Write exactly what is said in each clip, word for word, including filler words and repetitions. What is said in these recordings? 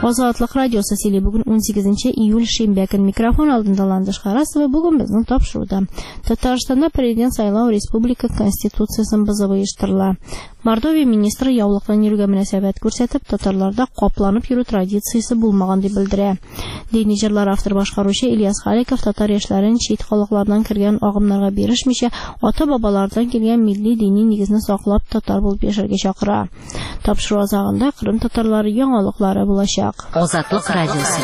Азатлык радиосы сөйли бүген унсигезенче июль шимбә көн микрофон алдында Ландыш Харасова бүген безнең тапшыруда. Татарстанда президент сайлау республика конституциясын бозып оештырыла. Мордовия министры яулыктан йөрүгә мөнәсәбәт күрсәтеп, татарларда капланып йөрү традициясе булмаган дип белдерә. Дини җырлар автор башкаручы Ильяс Халиков татар яшьләрен чит халыклардан кергән агымнарга бирешмичә, ата-бабалардан килгән милли дини нигезне саклап татар булып яшәргә чакыра. Тапшыру азагында Кырым татарлары яңалыклары булачак. Азатлык радиосы.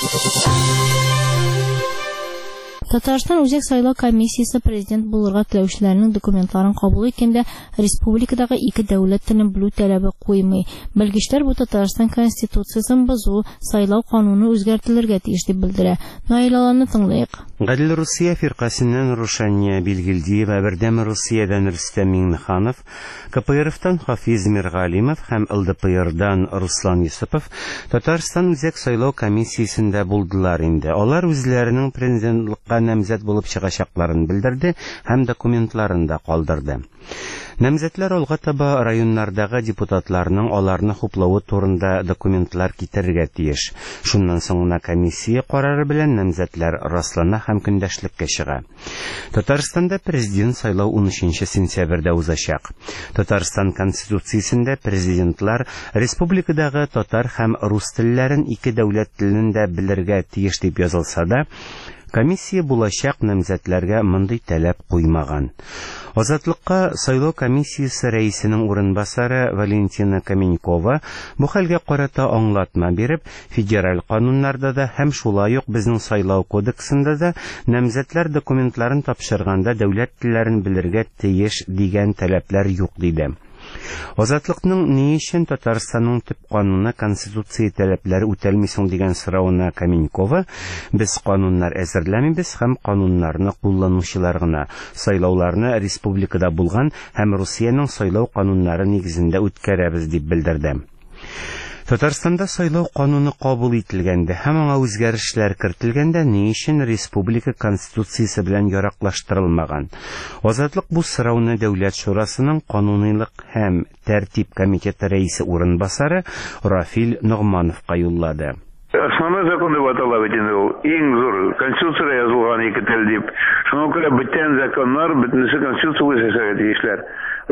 Татарстан үзәк сайлау комиссиясе президент булырга теләүчеләрнең документларын кабул иткәндә республикадагы ике дәүләт телен белү таләбе куймый. Белгечләр бу Татарстан конституциясын бозу, сайлау кануны үзгәртелергә тиеш дип белдерә. Наилаларны тыңлыйк. Гадел Русия фиркасыннан Рушания Билгелдиева, Бердәм Русиядан Рөстәм Миңнеханов, КПРФтан Хафиз Миргалимов һәм ЛДПРдан Руслан Юсупов Татарстан үзәк сайлау комиссиясендә булдылар инде. Алар үзләренең президентлыкка намзәт булып чыгачакларын белдерде һәм документларын да калдырды. Намзәтләр алга таба районнардагы депутатларның аларны хуплавы турында документлар китерергә тиеш. Шуннан соң гына комиссия карары белән намзәтләр раслана һәм көндәшлеккә чыга. Татарстанда президент сайлау унөченче сентябрьдә узачак. Татарстан конституциясендә президентлар республикадагы татар һәм рус телләрен ике дәүләт теленен дә белергә тиеш дип язылса да, комиссия булачак намзәтләргә мондый таләп куймаган. Азатлыкка сайлау комиссиясе рәисенең урынбасары Валентина Каменькова бу хәлгә карата аңлатма биреп, федераль кануннарда да һәм шулай ук безнең сайлау кодексында да намзәтләр документларын тапшырганда дәүләт телләрен белергә тиеш дигән таләпләр юк диде. Азатлыкның ни өчен Татарстанның төп кануны конституция таләпләре үтәлми соң дигән соравына Каменькова, без кануннар әзерләмибез һәм кануннарны кулланучылар гына сайлауларны республикада булган һәм Русиянең сайлау кануннары нигезендә үткәрәбез дип белдерде. Татарстанда сайлау кануны кабул ителгәндә һәм аңа үзгәрешләр кертелгәндә ни өчен республика конституциясе белән яраклаштырылмаган? Азатлык бу сорауны Дәүләт шурасының канунилык һәм тәртип комитеты рәисе урынбасары Рафил Ногмановка юллады. Основной закон деп атала бит иң зур конституция язылган ике тел дип. Шуңа күрә бөтен законнар, бөтенесе конституция ясарга тиешләр.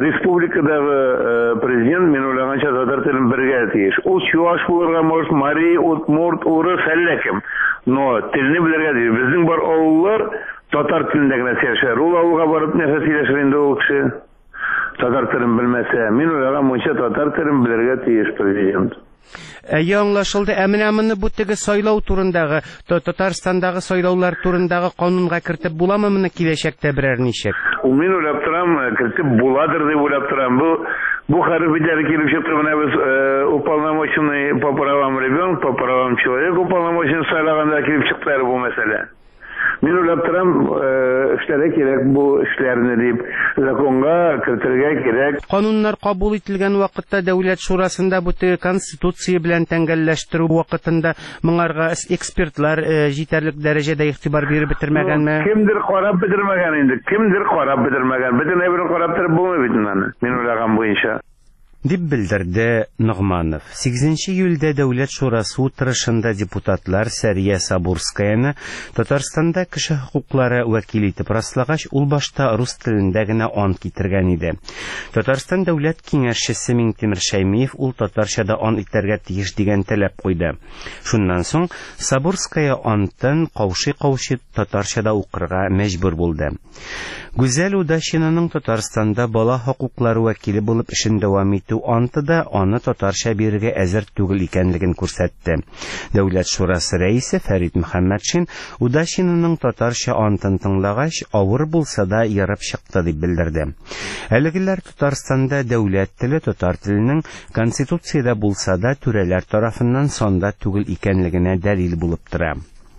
Республикадагы президент мен уйлаганча татар телен белергә тиеш. Ул чуаш булырга может, мари, удмурт, урыс, әлләкем. Но телне белергә тиеш. Безнең бар авыллар татар телендә генә сөйләшәләр. Ул авылга барып нәрсә сөйләшер инде ул кеше? Татар телен белмәсә, мен уйлаганча татар телен белергә тиеш президент. Әйе, аңлашылды. Ә менә моны бу теге сайлау турындагы, Татарстандагы сайлаулар турындагы канунга кертеп буламы моны киләчәктә берәр ничек? Мин уйлап торам, кертеп буладыр дип уйлап торам. Бу бу хәрбиләр килеп чыкты, менә без уполномоченный по правам ребенка, по правам человека, уполномоченный сайлаганда килеп чыктылар бу мәсьәлә. Мин уйлап торам, эшләргә кирәк бу эшләрне дип, законга кертергә кирәк. Кануннар кабул ителгән вакытта Дәүләт шурасында бу конституция белән тәңгәлләштерү вакытында моңарга экспертлар җитәрлек дәрәҗәдә игътибар биреп бетермәгәнме? Кемдер карап бетермәгән инде, кемдер карап бетермәгән. Бөтен әйберне карап торып булмый бит аны. Мин уйлаган буенча. Дип белдерде Ногманов. сигезенче июльдә Дәүләт шурасы утырышында депутатлар Сәрия Сабурскаяны Татарстанда кеше хукуклары вәкил итеп раслагач, ул башта рус телендә генә ант китергән иде. Татарстан дәүләт киңәшчесе Миңтимер Шәймиев ул татарчада ант итәргә тиеш дигән таләп куйды. Шуннан соң Сабурская антын каушый-каушый татарчада укырга мәҗбүр булды. Гүзәл Удачинаның Татарстанда бала хукуклары вәкиле булып эшен дәвам итү анты да аны татарча бирергә әзер түгел икәнлеген күрсәтте. Дәүләт шурасы рәисе Фәрит Мөхәммәтшин Удачинаның татарча антын тыңлагач, авыр булса да ярып чыкты дип белдерде. Әлегеләр Татарстанда дәүләт теле татар теленең конституциядә булса да түрәләр тарафыннан санда түгел икәнлегенә дәлил булып тора.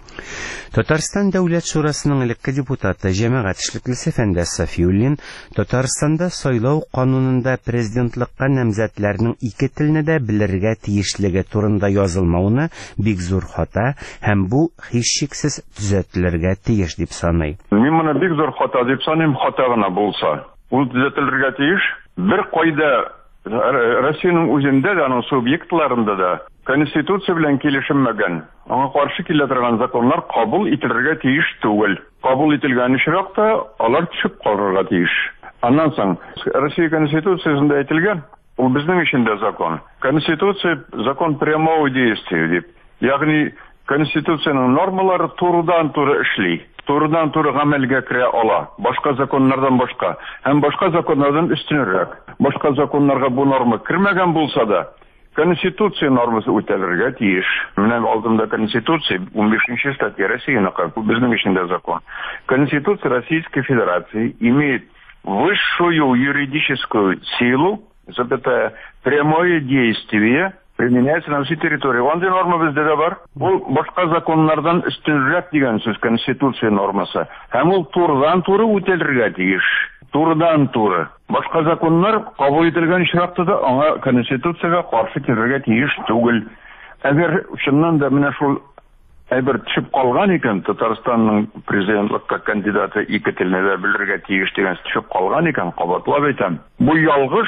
Татарстан Дәүләт шурасының элекке депутаты җәмәгать эшлеклесе Фәндәс Сафиуллин Татарстанда сайлау канунында президентлыкка намзәтләрнең ике телне дә белергә тиешлеге турында язылмауны бик зур хата һәм бу һичшиксез төзәтелергә тиеш дип саный. Мин моны бик зур хата дип саныйм, хата гына булса. Ул төзәтелергә тиеш. Бер кайда Россиянең үзендә дә, аның субъектларында да Конституция белән килешелмәгән, аңа каршы килә торган законнар кабул ителергә тиеш түгел. Кабул ителгән очракта алар төшеп калырга тиеш. Аннан соң Россия Конституциясында әйтелгән, ул безнең өчен дә закон. Конституция закон прямого действия дип. Ягъни Конституциянең нормалары турыдан-туры эшли. Турыдан-туры гамәлгә керә ала. Башка законнардан башка. Һәм башка законнардан үстенрәк. Башка законнарга бу норма кирмәгән булса да, Конституция нормасы үтәлергә тиеш. Менә алдымда Конституция, он бишенче статья Россиянең, бу безнең өчен дә закон. Конституция Российской Федерации имеет высшую юридическую силу, запятая, прямое действие, применяется на всей территории. Ондай норма бездә дә бар. Бу башка законнардан өстенрәк дигән сүз Конституция нормасы. Һәм ул турыдан-туры үтәлергә тиеш. Турыдан-туры. Башка законнар кабул ителгән очракта да аңа Конституциягә каршы килергә тиеш түгел. Әгәр чыннан да менә шул әйбер төшеп калган икән, Татарстанның президентлыкка кандидаты ике телне дә белергә тиеш дигән төшеп калган икән, кабатлап әйтәм. Бу ялгыш,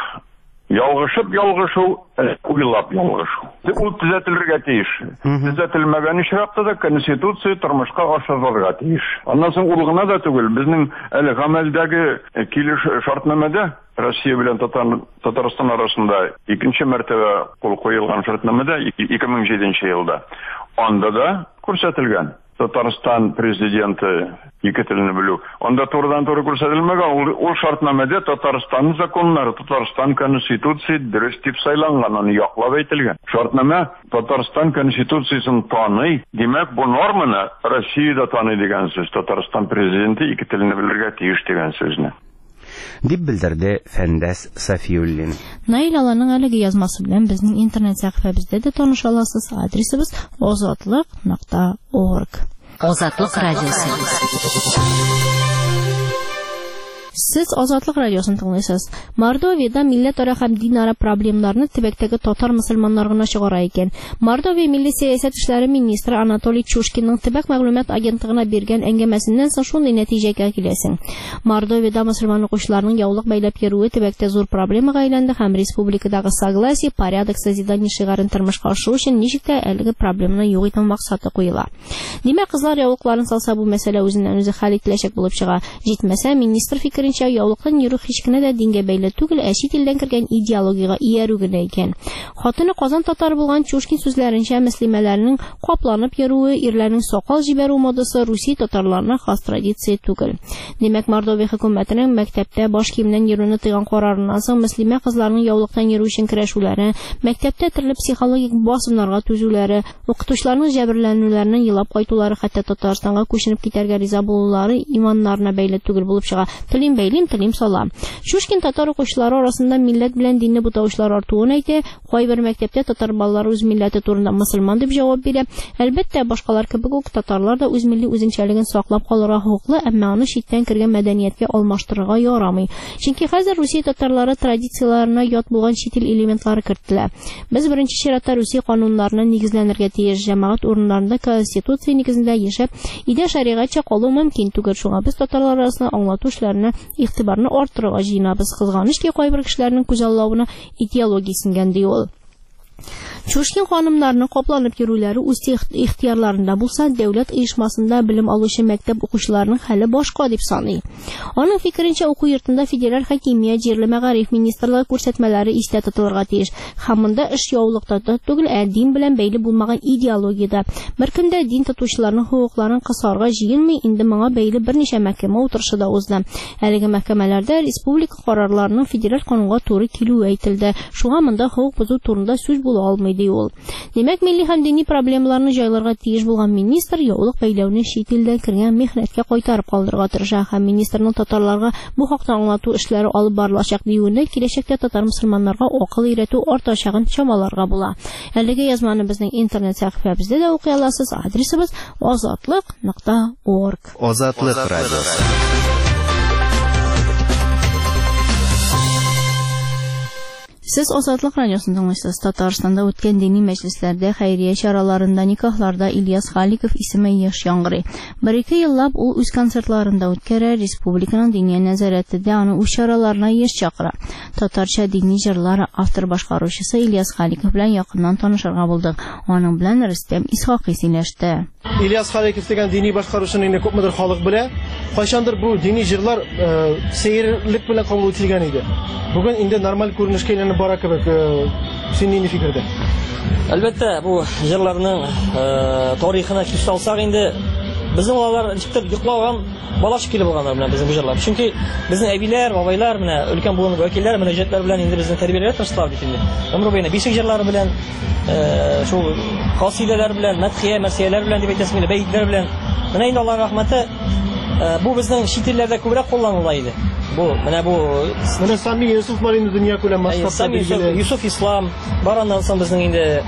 ялгышып ялгышу, уйлап ялгышу. Ул төзәтелергә тиеш. Төзәтелмәгән очракта да Конституция тормышка ашырылырга тиеш. Аннан соң ул гына да түгел, безнең әле гамәлдәге килеш шартнамәдә Россия белән Татарстан арасында икенче мәртәбә кул куелган шартнамәдә ике мең җиденче елда анда да күрсәтелгән. Татарстан президенты ике телне белү. Анда турыдан-туры күрсәтелмәгән. Ул шартнамәдә Татарстан законнары, Татарстан Конституция дөрес дип сайланган, аны яклап әйтелгән. Шартнамә Татарстан Конституциясын таный. Димәк, бу норманы Россиядә таный дигән сүз. Татарстан президенты ике телне белергә тиеш дигән сүзне. Дип белдерде Фәндәс Сафиуллин. Наил Аланың әлеге язмасы белән безнең интернет сәхифәбездә дә таныша аласыз. Адресыбыз озатлык нокта орг. Азатлык радиосы. Сез Азатлык радиосын тыңлыйсыз. Мордовиядә милләтара һәм динара проблемаларны төбәктәге татар мөселманнар гына чыгара икән. Мордовия милли сәясәт эшләре министры Анатолий Чушкинның төбәк мәгълүмат агентлыгына биргән әңгәмәсеннән соң шундый нәтиҗәгә киләсең. Мордовиядә мөселман укучыларның яулык бәйләп йөрүе төбәктә зур проблемага әйләнде һәм республикадагы согласие, порядок, созидание шигарын тормышка ашыру өчен ничек тә әлеге проблеманы юк итү максаты куела. Димәк, кызлар яулыкларын салса, бу мәсьәлә үзеннән үзе хәл ителәчәк булып чыга. Җитмәсә, министр фикеренчә яулыктан йөрү һич кенә дә дингә бәйле түгел, ә чит илдән кергән идеологиягә иярү генә икән. Хатыны Казан татары булган Чушкин сүзләренчә, мөслимәләрнең капланып йөрүе, ирләрнең сакал җибәрү модасы Русия татарларына хас традиция түгел. Димәк, Мордовия хөкүмәтенең мәктәптә баш киемнән йөрүне тыйган карарыннан соң мөслимә кызларның яулыктан йөрү өчен көрәшүләре, мәктәптә төрле психологик басымнарга түзүләре, укытучыларның җәберләнүләреннән елап кайтулары, хәтта Татарстанга күченеп китәргә риза булулары иманнарына бәйле түгел булып чыга. Телим бәйлим, телим салам. Чушкин татар укучылары арасында милләт белән динне бутаучылар артуын әйтә. Кайбер мәктәптә татар балалары үз милләте турында мөселман дип җавап бирә. Әлбәттә, башкалар кебек үк татарлар да үз милли үзенчәлеген саклап калырга хокуклы, әмма аны читтән кергән мәдәнияткә алмаштырырга ярамый. Чөнки хәзер Русия татарлары традицияларына ят булган чит ил элементлары кертелә. Без беренче чиратта Русия кануннарына нигезләнергә тиеш, җәмәгать урыннарында конституция нигезендә яшәп, идә шәригатьчә калу мөмкин түгел. Шуңа biz татарлар арасында аңлату эшләренә игътибарны арттырырга җыенабыз. Кызганыч ки, кайбер кешеләрнең күзаллавына идеология сиңгән ди ул. Чушкин ханымнарның капланып йөрүләре үз ихтиярларында булса, дәүләт оешмасында белем алучы мәктәп укучыларының хәле башка дип саный. Аның фикеренчә, уку йортында федераль хакимия, җирле мәгариф министрлыгы күрсәтмәләре истә тотылырга тиеш. Һәм монда эш яулыкта түгел, ә дин белән бәйле булмаган идеологиядә. Беркем дә дин тотучыларның хукукларын кысарга җыенмый, инде моңа бәйле берничә мәхкәмә утырышы да узды. Әлеге мәхкәмәләрдә республика карарларының федераль канунга туры килүе әйтелде. Шуңа монда хукук бозу турында сүз була алмый. Демәк, милли һәм дини проблемаларны җайларга тиеш булган министр яулык бәйләүне чит илдән кергән михнәткә кайтарып калдырырга тырыша һәм министрның татарларга бу хакта аңлату эшләре алып барылачак диюендә киләчәктә татар мөселманнарга акыл өйрәтү артачагын чамаларга була. Әлеге язманы безнең интернет сәхифәбездә дә укый аласыз. Адресыбыз азатлык нокта орг. Азатлык радиосы. Сез Азатлык радиосын тыңлыйсыз. Татарстанда үткән дини мәҗлесләрдә, хәйрия чараларында, никахларда Ильяс Халиков исеме еш яңгырый. Бер-ике еллап ул үз концертларында үткәрә, республиканың дини нәзарәтендә аны үз чараларына еш чакыра. Татарча дини җырлар автор башкаручысы Ильяс Халиков белән якыннан танышырга булдык. Аның белән Рөстәм Исхакый сөйләште. Ильяс Халиков дигән дини башкаручыны инде күпмедер халык белә. Кайчандыр бу дини җырлар сәерлек белән кабул ителгән иде. Бүген инде нормаль күренешкә әйләнеп бара кебек. Син нинди фикердә? Әлбәттә, бу җырларның тарихына күз салсак инде безнең алар ничектер йоклаган балачык килеп алганнар менә безнең бу җырлар. Чөнки безнең әбиләр, бабайлар менә өлкән булган вәкилләр менә җәтләр белән инде безнең тәрбияләргә тырыштылар бит инде. Ömrü буена бишек җырлары белән, шул касидәләр белән, мәдхия, мәрсияләр белән дип әйтәсем килә, бәйтләр белән. Менә инде Аллаһ рәхмәте бу безнең чит илләрдә күбрәк кулланыла иде. Бу менә бу менә Сами Юсуф бар инде дөнья күләм масштабта билгеле. Юсуф Ислам бараннан соң безнең инде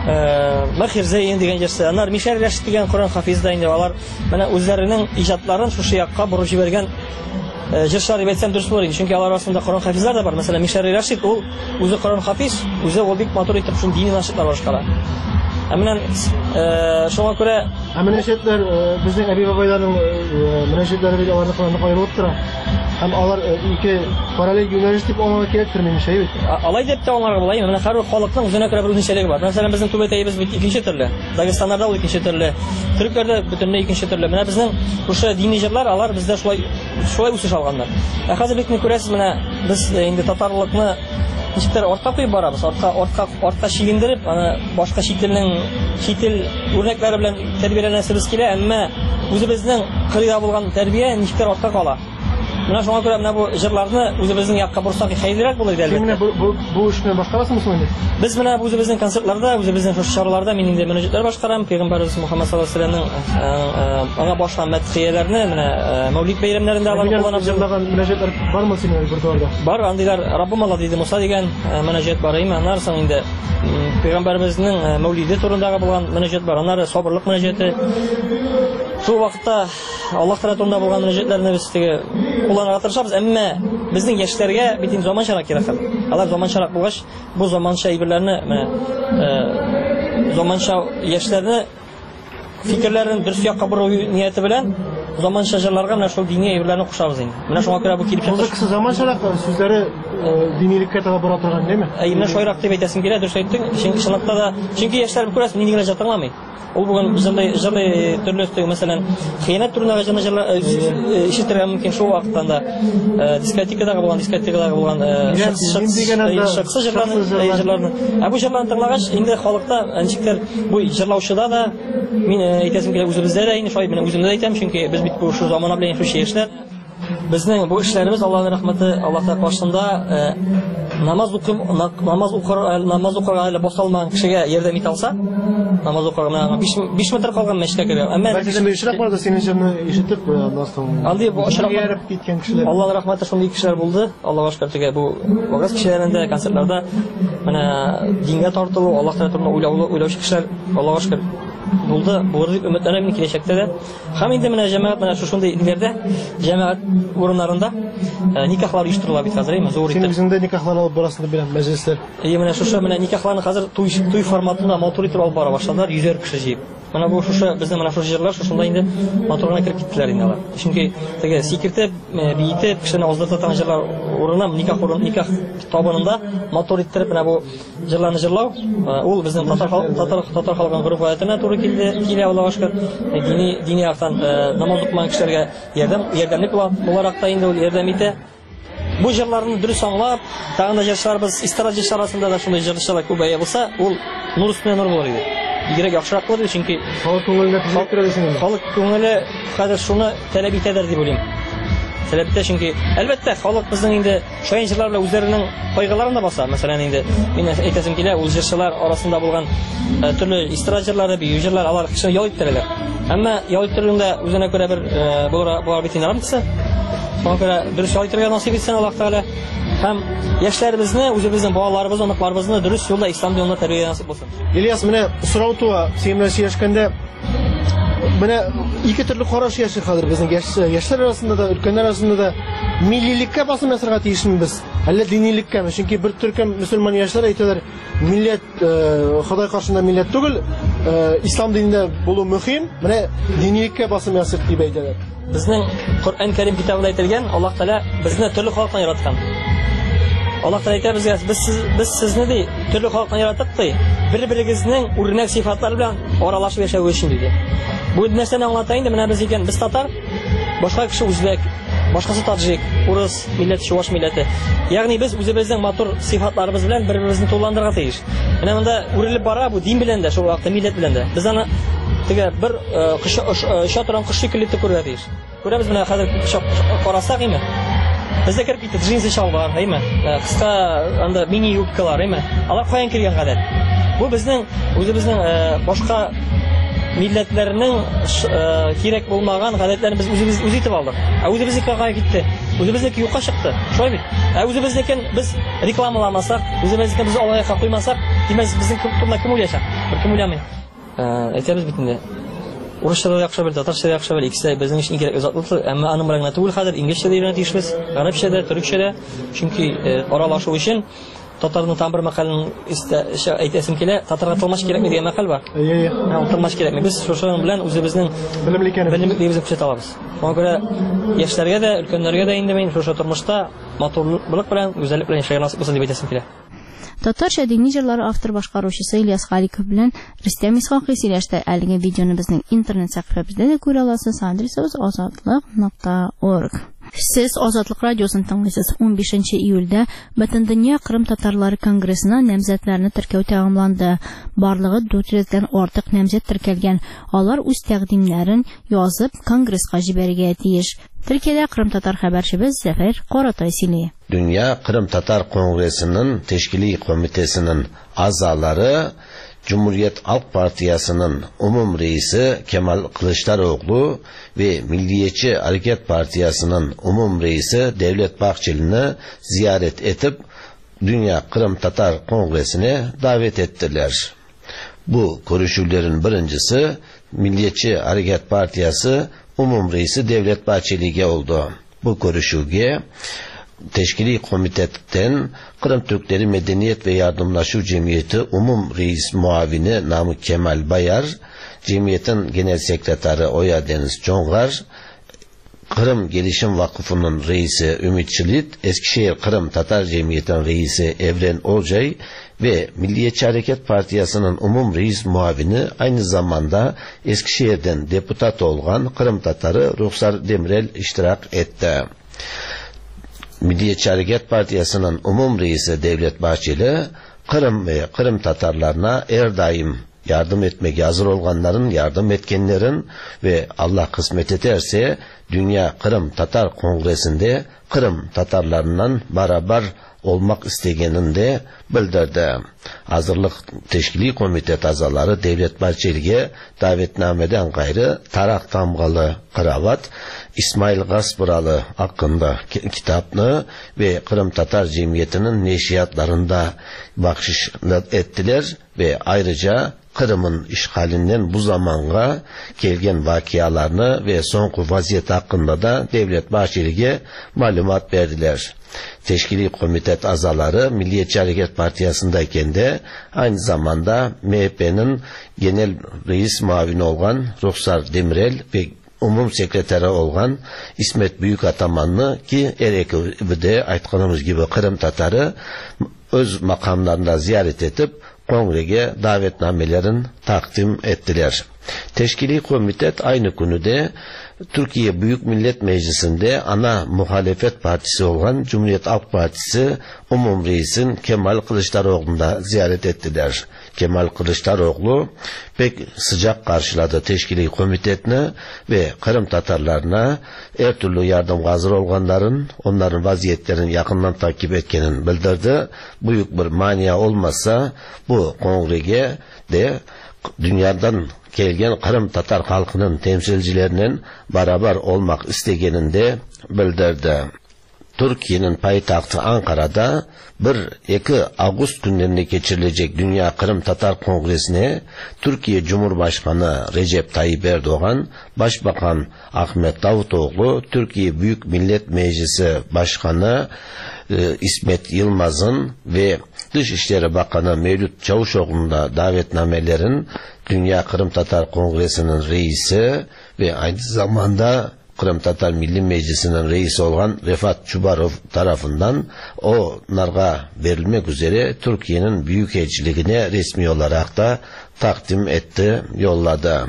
Махир Зәйин дигән җырчы, аннар Мишәр Рәшит дигән Коръән хафизда инде алар менә үзләренең иҗатларын шушы якка бурып җибәргән җырчылар дип әйтсәм дөрес булыр инде. Чөнки алар арасында Коръән хафизлар да бар. Мәсәлән, Мишәр Рәшит ул үзе Коръән хафиз, үзе ул бик матур итеп шул дини нашитлар башкара. Ә менә шуңа күрә ә менә җәтләр безнең әби бабайларның мөнәҗәтләре бит аларны Коръәнны аерылып тора. Һәм алар ике параллель юнәлеш дип аңларга кирәктер минемчә бит. Алай дип тә аңларга була. Менә һәр халыкның үзенә күрә бер үзенчәлеге бар. Мәсәлән, безнең түбәтәебез бит икенче төрле. Дагестаннарда ул икенче төрле. Төрекләрдә бөтенләй икенче төрле. Менә безнең ошо дини җырлар алар бездә шулай шулай үсеш алганнар. Ә хәзер бит күрәсез, менә без инде татарлыкны ничектер артка куеп барабыз. Артка артка артка чигендереп, аны башка чит илнең чит ил үрнәкләре белән тәрбияләнәсебез килә, әмма үзебезнең кырыйда булган тәрбия ничектер артка кала. Менә шуңа күрә менә бу җырларны үзебезнең якка бурсак хәйрирәк булыр иде. Менә бу бу эшне башкарасызмы инде? Без менә үзебезнең концертларда, үзебезнең шушы чараларда мин инде мөнәҗәтләр башкарам. Пәйгамбәрбез Мөхәммәд саллаллаһу алейһи ва сәлләмнең аңа башка мәдхияләрне менә Мәүлид бәйрәмнәрендә аларны кулланып җырлаган мөнәҗәтләр бармы синең бер бар, андыйлар Раббым Алла диде Муса дигән мөнәҗәт бар. Аннан соң инде Пәйгамбәрбезнең Мәүлиде турындагы булган мөнәҗәт бар. Аннары сабырлык мөнәҗәте. Шул вакытта Аллаһ Тәгалә турында булган мөнәҗәтләрне без теге кулланырга тырышабыз, әмма безнең яшьләргә бит инде заманчарак кирәк. Алар заманчарак булгач, бу заманча әйберләрне менә заманча яшьләрне фикерләрен дөрес якка бору нияте белән заманча җырларга менә шул дини әйберләрне кушабыз инде. Менә шуңа күрә бу килеп чыкты. Бу заманчарак сүзләре динилеккә таба бара торган, әйеме? Әй, менә шуайрак дип әйтәсем килә, дөрес әйттең. Чынлыкта да, чөнки яшьләр күрәсез, нинди генә җатыңламый. Ул бүген җырлый, җырлый төрле өстәге, мәсәлән, хыянат турындагы җырлар ишетергә мөмкин шул вакытта. Дискотекадагы булган, дискотекадагы булган шыксы җырларны. Ә бу җырларны тыңлагач, инде халыкта ничектер бу җырлаучыда да мин әйтәсем килә, үзебездә дә инде шулай, менә үземдә дә әйтәм, чөнки без бит бу шу замана белән яшәүче яшьләр. Безнең бу эшләребез Аллаһның рәхмәте, Аллаһ каршында намаз укып, намаз укыр, намаз укырга әле басалмаган кешегә ярдәм итә алса, намаз укырга биш метр калган мәчеткә керә. Әмма безнең ишрак барда синең җырны ишетеп, аннан соң андый бу ишрак ярып киткән кешеләр. Аллаһның рәхмәте шундый кешеләр булды. Аллаһка шөкер тегә бу вагыз кешеләрендә, концертларда менә дингә тартылу, Аллаһ турында уйлаучы кешеләр Аллаһка шөкер булды. Булыр дип өметләнәм мин киләчәктә дә. Һәм инде менә җәмәгать менә шушындый илләрдә, җәмәгать урыннарында никахлар оештырыла бит хәзер, зур итеп. Син үзеңдә никахлар алып барасың дип беләм, мәҗлесләр. Әйе, менә шушы менә никахларны хәзер туй туй форматында матур итеп алып бара башладылар, йөзәр кеше җыеп. Менә бу шушы безнең менә шушы җырлар шушында инде матурына кирип киттеләр инде алар. Чөнки теге сикертеп, биетеп, кешене аздырта торган җырлар урынына никах урын никах табынында матур иттереп менә бу җырларны җырлау, ул безнең татар татар татар халкының гореф гаятенә туры килде, килә Аллаһка шөкер. Дини дини яктан намаз укымаган кешеләргә ярдәм ярдәмлек буларак та инде ул ярдәм итә. Бу җырларны дөрес аңлап, тагын да җырчыларыбыз истират җырчыларында да шундый җырчылар күбәя булса, ул нур өстенә нур булыр иде. Бигрәк яхшырак булыр, чөнки халык күңеленә тизәк керә дисең. Халык күңеле хәзер шуны таләп итәдер дип уйлыйм. Таләп итә, чөнки әлбәттә халык безнең инде шаян җырлар белән үзләренең кайгыларын да баса. Мәсәлән, инде мин әйтәсем килә, ул җырчылар арасында булган төрле истират җырлары, бию җырлар алар кешене ял иттерәләр. Әмма ял иттерүендә үзенә күрә бер булар бит инде. Шуңа күрә дөрес ял итәргә насыйп итсен Аллаһ Тәгалә. Һәм яшьләребезне, үзебезнең балаларыбызны, аныкларыбызны дөрес юлда, ислам динендә тәрбия насыйп булсын. Ильяс, менә сорау туа, син белән сөйләшкәндә менә ике төрле караш яши хәзер безнең яшьләр арасында да, өлкәннәр арасында да миллилеккә басым ясарга тиешме без? Әллә диниликкәме? Чөнки бер төркем мөселман яшьләр әйтәләр, милләт Ходай каршында милләт түгел, ислам динендә булу мөһим, менә диниликкә басым ясыйк дип әйтәләр. Безнең Коръән Кәрим китабында әйтелгән, Аллаһ Тәала безне төрле халыктан яраткан. Аллаһ Тәала әйтә безгә, без без сезне ди төрле халыктан яраттык ди, бер-берегезнең үрнәк сыйфатлары белән аралашып яшәү өчен диде. Бу нәрсәне аңлата инде, менә без икән, без татар, башка кеше үзбәк, башкасы таҗик, урыс милләте, чуаш милләте. Ягъни без үзебезнең матур сыйфатларыбыз белән бер-беребезне тулыландырырга тиеш. Менә монда үрелеп бара бу дин белән дә, шул вакытта милләт белән дә. Без аны теге бер кыша торган кыш шикелле күрергә тиеш. Күрәбез менә хәзер карасак име? Бездә кереп китте джинсы шалбар, әйме? Кыска анда мини юбкалар, әйме? Алар каян кергән гадәт? Бу безнең үзебезнең башка милләтләрнең кирәк булмаган гадәтләрне без үзебез үз итеп алдык. Ә үзебезнеке кая китте? Үзебезнеке юкка чыкты. Шулай бит. Ә үзебезнекен без рекламаламасак, үзебезнекен без алайга куймасак, димәк безнең турында кем уйлаячак? Бер кем уйламый. Әйтәбез бит инде. Урысча да яхшы бел, татарча да яхшы бел, икесе безнең өчен кирәк озатлык, әмма аның белән түгел хәзер инглизчә дә өйрәнә тиешбез, гарәпчә дә, төрекчә дә, чөнки аралашу өчен татарның там бер мәкален әйтәсем килә, татарга тылмаш кирәкми дигән мәкаль бар. Әйе. Ул тылмаш кирәкми. Без шуның белән үзебезнең белемлегебезне күрсәтә алабыз. Шуңа күрә яшьләргә дә, өлкәннәргә дә инде мин шушы тормышта матурлык белән, гүзәллек белән яшәргә насыйп булсын дип әйтәсем килә. Татарча дини җырлар автор башкаручысы Ильяс Халиков белән Рөстәм Исхакый сөйләште. Әлеге видеоны безнең интернет сәхифәбездә дә күрә аласыз. Адресыбыз азатлык нокта орг. Сез Азатлык радиосын тыңлыйсыз. он бишенче июльдә Бөтендөнья Кырым татарлары конгрессына намзәтләрне теркәү тәмамланды. Барлыгы дүрт йөздән артык намзәт теркәлгән. Алар үз тәкъдимнәрен язып конгресска җибәрергә тиеш. Төркиядә Кырым татар хәбәрчебез Зәфәр Каратай сөйли. Dünya Kırım Tatar Kongresi'nin Teşkili Komitesi'nin azaları Cumhuriyet Halk Partiyası'nın umum reisi Kemal Kılıçdaroğlu ve Milliyetçi Hareket Partiyası'nın umum reisi Devlet Bahçeli'ni ziyaret edip Dünya Kırım Tatar Kongresi'ne davet ettiler. Bu görüşülerin birincisi Milliyetçi Hareket Partiyası umum reisi Devlet Bahçeli'ye oldu. Bu görüşüge Teşkili Komite'den Kırım Türkleri Medeniyet ve Yardımlaşma Cemiyeti Umum Reis Muavini Namık Kemal Bayar, Cemiyetin Genel Sekreteri Oya Deniz Congar, Kırım Gelişim Vakfı'nın reisi Ümit Çilit, Eskişehir Kırım Tatar Cemiyeti'nin reisi Evren Olcay ve Milliyetçi Hareket Partiyası'nın umum reis muavini aynı zamanda Eskişehir'den deputat olan Kırım Tatarı Ruhsar Demirel iştirak etti. Milliyetçi Hareket Partiyası'nın umum reisi Devlet Bahçeli, Kırım ve Kırım Tatarlarına her daim yardım etmeye hazır olanların, yardım etkenlerin ve Allah kısmet ederse Dünya Kırım Tatar Kongresi'nde Kırım Tatarlarından beraber olmak istegenini de bildirdi. Hazırlık Teşkili Komite azaları Devlet Bahçeli'ye davetnameden gayrı Tarak Tamgalı Kravat, İsmail Gaspıralı hakkında kitapını ve Kırım Tatar Cemiyeti'nin neşriyatlarında bahşiş ettiler ve ayrıca Kırım'ın işgalinden bu zamanga gelgen vakialarını ve sonku vaziyet hakkında da Devlet Bahçeli'ye malumat verdiler. Teşkili Komite azaları Milliyetçi Hareket Partiyası'ndayken de aynı zamanda M H P'nin genel reis muavini olan Ruhsar Demirel ve umum sekreteri olan İsmet Büyükatamanlı ki er ekibide aytkanımız gibi Kırım Tatarı öz makamlarında ziyaret edip kongrege davetnamelerin takdim ettiler. Teşkili Komite aynı günüde Türkiye Büyük Millet Meclisi'nde ana muhalefet partisi olan Cumhuriyet Halk Partisi umum reisin Kemal Kılıçdaroğlu'nu da ziyaret ettiler. Kemal Kılıçdaroğlu pek sıcak karşıladı Teşkili Komite'ni ve Kırım Tatarlarına her türlü yardım hazır olanların onların vaziyetlerini yakından takip etkenini bildirdi. Büyük bir mania olmazsa bu kongrege de dünyadan gelgen Kırım Tatar halkının temsilcilerinin beraber olmak istegenini de bildirdi. Türkiye'nin payitahtı Ankara'da bir iki Ağustos günlerinde geçirilecek Dünya Kırım Tatar Kongresi'ne Türkiye Cumhurbaşkanı Recep Tayyip Erdoğan, Başbakan Ahmet Davutoğlu, Türkiye Büyük Millet Meclisi Başkanı e, İsmet Yılmaz'ın ve Dışişleri Bakanı Mevlüt Çavuşoğlu'nun da davetnamelerin Dünya Kırım Tatar Kongresi'nin reisi ve aynı zamanda Kırım Tatar Milli Meclisi'nin reisi olan Refat Çubarov tarafından onlara verilmek üzere Türkiye'nin Büyükelçiliğine resmi olarak da takdim etti, yolladı.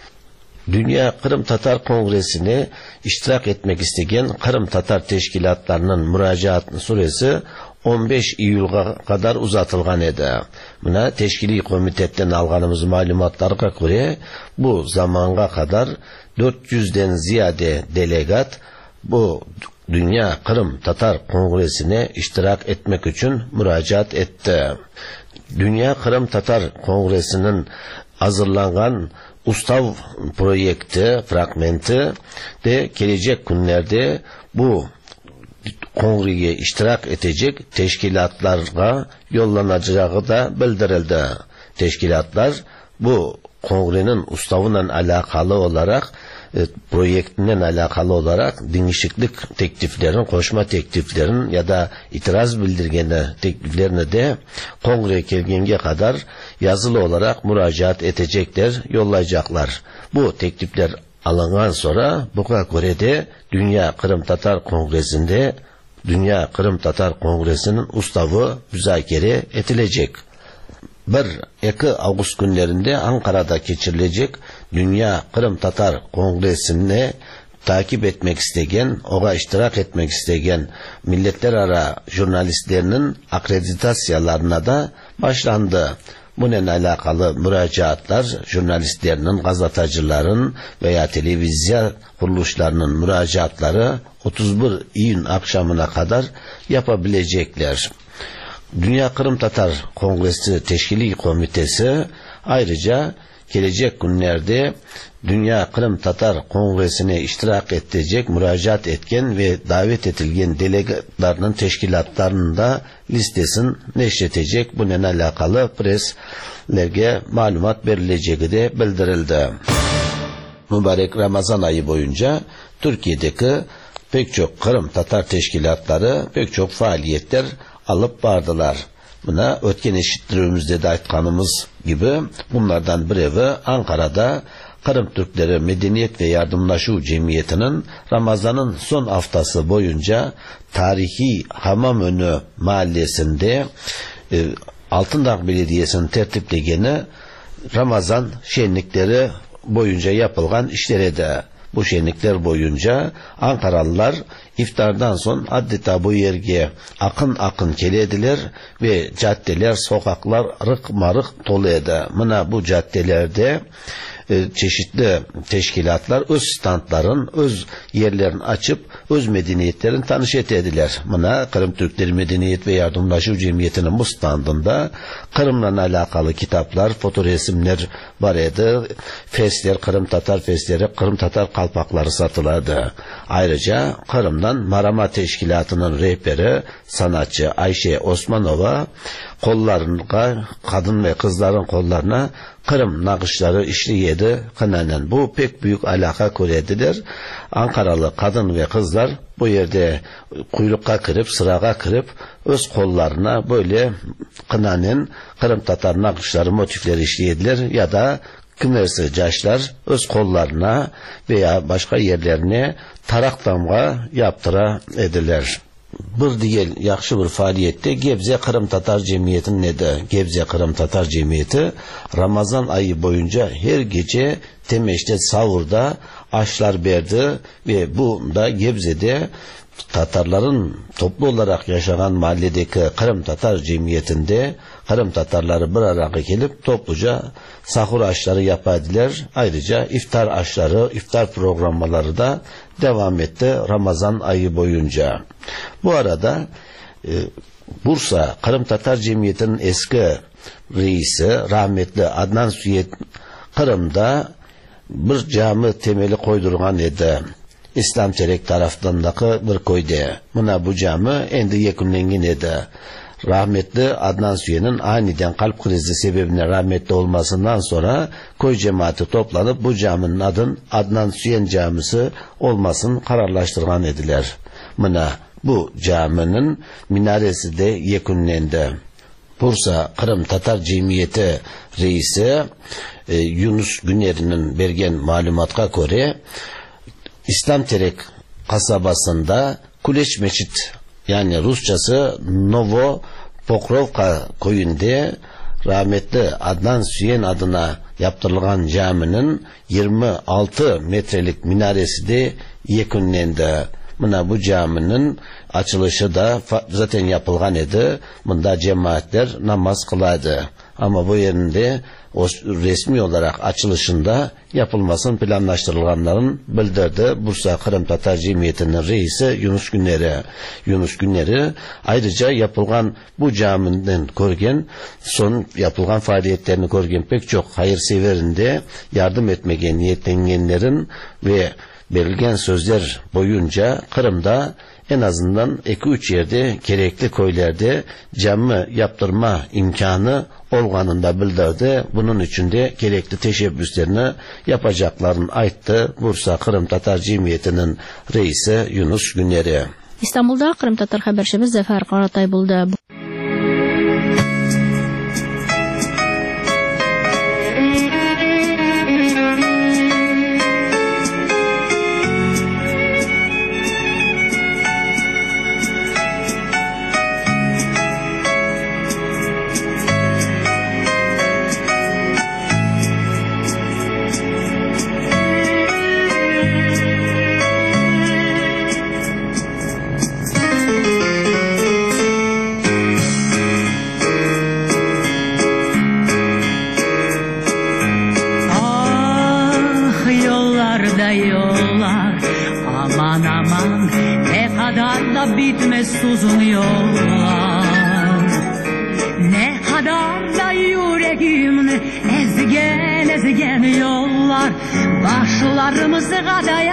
Dünya Kırım Tatar Kongresi'ne iştirak etmek isteyen Kırım Tatar teşkilatlarının müracaat süresi on beş iyulga kadar uzatılgan edi. Buna teşkili komitetten alganımız malumatlarga göre bu zamanga kadar dört yüzden ziyade delegat bu Dünya Kırım Tatar Kongresi'ne iştirak etmek için müracaat etti. Dünya Kırım Tatar Kongresi'nin hazırlanan Ustav projekti, fragmenti de gelecek günlerde bu kongreye iştirak edecek teşkilatlara yollanacağı da bildirildi. Teşkilatlar bu kongrenin ustavından alakalı olarak e, projektinden alakalı olarak değişiklik tekliflerin, koşma tekliflerin ya da itiraz bildirgeni tekliflerini de kongreye gelgenge kadar yazılı olarak müracaat edecekler, yollayacaklar. Bu teklifler alınan sonra buna göre de Dünya Kırım Tatar Kongresi'nde Dünya Kırım Tatar Kongresi'nin ustavı müzakere edilecek. bir iki Ağustos günlerinde Ankara'da geçirilecek Dünya Kırım Tatar Kongresi'ne takip etmek isteyen, oga iştirak etmek isteyen milletler ara jurnalistlerinin akreditasyalarına da başlandı. Bununla alakalı müracaatlar jurnalistlerinin, gazetecilerin veya televizyon kuruluşlarının müracaatları otuz bir Eylül akşamına kadar yapabilecekler. Dünya Kırım Tatar Kongresi Teşkili Komitesi ayrıca gelecek günlerde Dünya Kırım Tatar Kongresi'ne iştirak edecek, müracaat etken ve davet edilgen delegatlarının teşkilatlarının da listesini neşredecek. Bununla alakalı preslerge malumat verileceği de bildirildi. Mübarek Ramazan ayı boyunca Türkiye'deki pek çok Kırım Tatar teşkilatları pek çok faaliyetler alıp bardılar. Buna ötken eşittirimizde de aytkanımız gibi bunlardan biri Ankara'da Kırım Türkleri Medeniyet ve Yardımlaşu Cemiyeti'nin Ramazan'ın son haftası boyunca tarihi Hamamönü mahallesinde e, Altındağ Belediyesi'nin tertiplegeni Ramazan şenlikleri boyunca yapılgan işlere de bu şenlikler boyunca Ankaralılar iftardan son adeta bu yerge akın akın gelediler ve caddeler, sokaklar rık marık doluydu. Mına bu caddelerde e, çeşitli teşkilatlar öz standların, öz yerlerini açıp öz medeniyetlerini tanış ettiler. Mına Kırım Türkleri Medeniyet ve Yardımlaşu Cemiyeti'nin bu standında Kırım'la alakalı kitaplar, fotoresimler var idi. Fesler, Kırım Tatar fesleri, Kırım Tatar kalpakları satılırdı. Ayrıca Kırım'dan Marama Teşkilatı'nın rehberi sanatçı Ayşe Osmanova kollarına, kadın ve kızların kollarına Kırım nakışları işleyedi. Kınanen bu pek büyük alaka kurediler. Ankaralı kadın ve kızlar bu yerde kuyrukka kırıp, sırağa kırıp öz kollarına böyle kınanen Kırım Tatar nakışları, motifleri işleyediler ya da kımersi caşlar öz kollarına veya başka yerlerine tarak damga yaptıra ediler. Bir diğer yaxşı bir faaliyette Gebze Kırım Tatar Cemiyeti'nin ne de Gebze Kırım Tatar Cemiyeti Ramazan ayı boyunca her gece Temeş'te sahurda aşlar verdi ve bu da Gebze'de Tatarların toplu olarak yaşayan mahalledeki Kırım Tatar Cemiyeti'nde Kırım Tatarları bir araya gelip topluca sahur aşları yapardılar. Ayrıca iftar aşları, iftar programları da devam etti Ramazan ayı boyunca. Bu arada e, Bursa Kırım Tatar Cemiyeti'nin eski reisi rahmetli Adnan Süyet Kırım'da bir cami temeli koydurgan edi. İslam Çerek tarafındaki bir koydu. Buna bu cami endi yekunlengen edi. Rahmetli Adnan Süyen'in aniden kalp krizi sebebine rahmetli olmasından sonra köy cemaati toplanıp bu caminin adın Adnan Süyen Camisi olmasını kararlaştırgan ediler. Buna bu caminin minaresi de yekunlendi. Bursa Kırım Tatar Cemiyeti reisi e, Yunus Güner'in bergen malumatga göre İslamterek kasabasında Kuleç Meçit, yani Rusçası Novo Pokrovka köyünde rahmetli Adnan Süyen adına yaptırılan caminin yirmi altı metrelik minaresi de yekunlendi. Buna bu caminin açılışı da zaten yapılgan idi. Bunda cemaatler namaz kıladı. Ama bu yerinde o resmi olarak açılışında yapılmasının planlaştırılanların bildirdi. Bursa Kırım Tatar Cemiyeti'nin reisi Yunus Güner'i. Yunus Güner'i ayrıca yapılgan bu camiden görgen, son yapılgan faaliyetlerini görgen pek çok hayırseverinde yardım etmeye niyetlenenlerin ve belirgen sözler boyunca Kırım'da en azından iki üç yerde gerekli köylerde cami yaptırma imkanı olganında bildirdi. Bunun için de gerekli teşebbüslerini yapacaklarını ayttı Bursa Kırım Tatar Cemiyeti'nin reisi Yunus Güner'i. İstanbul'da Kırım Tatar haberçimiz Zafer Karatay buldu. Yollar, aman aman, ne kadar da bitmez uzun yollar, ne kadar da yüreğimni ezgen ezgen yollar, başlarımıza da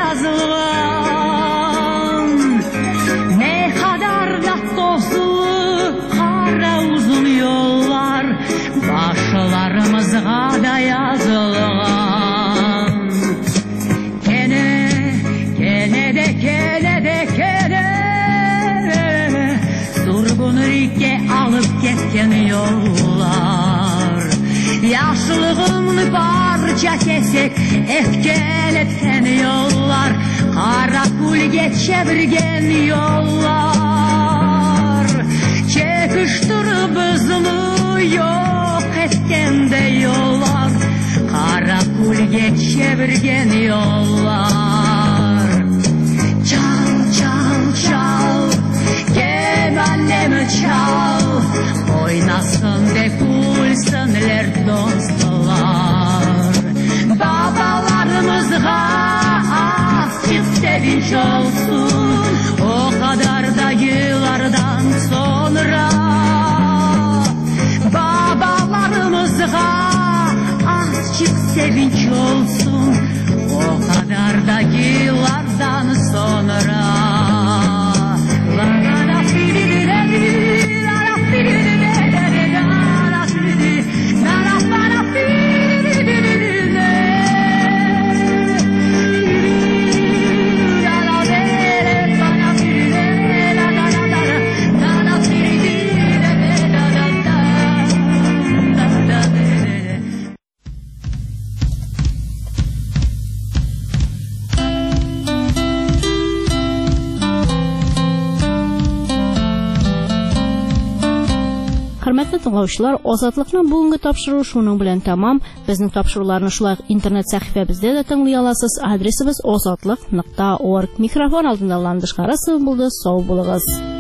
yazılan, ne kadar da tozlu kara uzun yollar, başlarımıza da yazılan. Alıp ketken yollar, yaşlığımını parça kesek efkel etken yollar, kara kulge çevirgen yollar, çekiştirip bizimi yok etken de yollar, kara kulge çevirgen yollar. Çal çal çal kemanemi çal, oynasın de kulsınlar dostlar. Babalarımızga açık sevinç olsun, o kadar da yıllardan sonra. Babalarımızga açık sevinç olsun, o kadar da yıllardan sonra. Hörmәтле тыңлаучылар, Азатлыкның бүгенге тапшыруы шуның белән тәмам. Безнең тапшыруларны шулай интернет сәхифәбездә дә тыңлый аласыз. Адресыбыз азатлык нокта орг. Микрофон алдында Ландыш Карасов булды. Сау булыгыз.